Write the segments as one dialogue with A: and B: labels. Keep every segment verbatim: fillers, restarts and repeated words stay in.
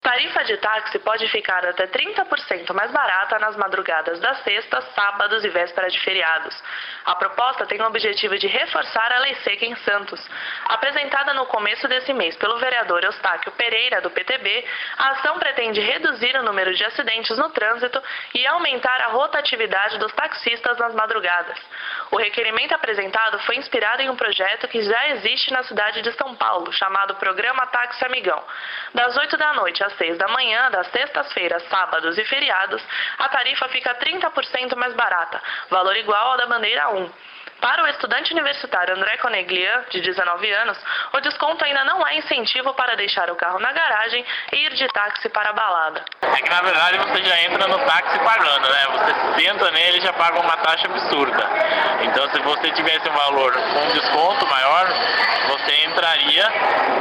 A: Tarifa de táxi pode ficar até trinta por cento mais barata nas madrugadas das sextas, sábados e véspera de feriados. A proposta tem o objetivo de reforçar a lei seca em Santos. Apresentada no começo desse mês pelo vereador Eustáquio Pereira, do P T B, a ação pretende reduzir o número de acidentes no trânsito e aumentar a rotatividade dos taxistas nas madrugadas. O requerimento apresentado foi inspirado em um projeto que já existe na cidade de São Paulo, chamado Programa Táxi Amigão. Das oito da noite às seis da manhã, das sextas-feiras, sábados e feriados, a tarifa fica trinta por cento mais barata, valor igual ao da bandeira um. Para o estudante universitário André Coneglian, de dezenove anos, o desconto ainda não é incentivo para deixar o carro na garagem e ir de táxi para a balada.
B: É que na verdade você já entra no táxi pagando, né? Você senta nele e já paga uma taxa absurda. Então se você tivesse um valor com um desconto maior, você entraria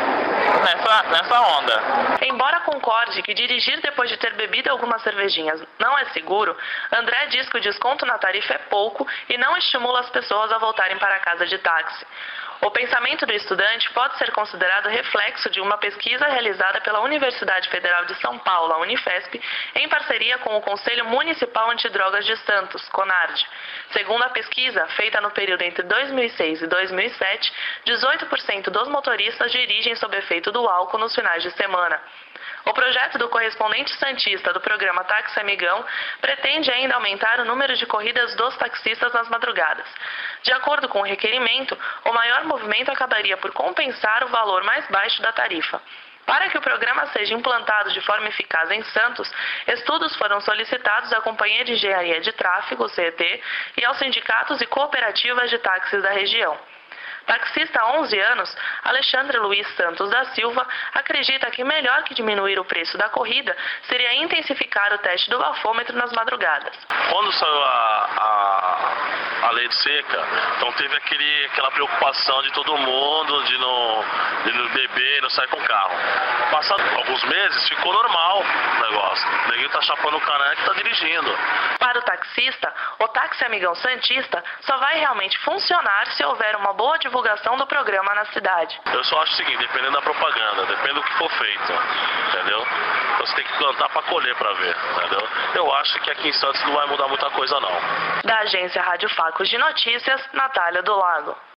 B: nessa, nessa onda.
A: Embora concorde que dirigir depois de ter bebido algumas cervejinhas não é seguro, André diz que o desconto na tarifa é pouco e não estimula as pessoas a voltarem para casa de táxi. O pensamento do estudante pode ser considerado reflexo de uma pesquisa realizada pela Universidade Federal de São Paulo, a Unifesp, em parceria com o Conselho Municipal Antidrogas de Santos, CONARD. Segundo a pesquisa, feita no período entre dois mil e seis e dois mil e sete, dezoito por cento dos motoristas dirigem sob efeito do álcool nos finais de semana. O projeto do correspondente santista do programa Táxi Amigão pretende ainda aumentar o número de corridas dos taxistas nas madrugadas. De acordo com o requerimento, o maior movimento acabaria por compensar o valor mais baixo da tarifa. Para que o programa seja implantado de forma eficaz em Santos, estudos foram solicitados à Companhia de Engenharia de Tráfego, C E T, e aos sindicatos e cooperativas de táxis da região. Taxista há onze anos, Alexandre Luiz Santos da Silva acredita que melhor que diminuir o preço da corrida seria intensificar o teste do bafômetro nas madrugadas.
C: Quando saiu a, a, a lei de seca, então teve aquele, aquela preocupação de todo mundo de não, de não beber, não sair com o carro. Passado alguns meses, ficou normal o negócio. Ninguém tá chapando o cara que tá dirigindo.
A: Para o taxista, o Táxi Amigão Santista só vai realmente funcionar se houver uma boa divulgação do programa na cidade.
C: Eu só acho o seguinte, dependendo da propaganda, depende do que for feito, entendeu? Você tem que plantar para colher para ver, entendeu? Eu acho que aqui em Santos não vai mudar muita coisa não.
A: Da agência Rádio Facos de Notícias, Natália do Lago.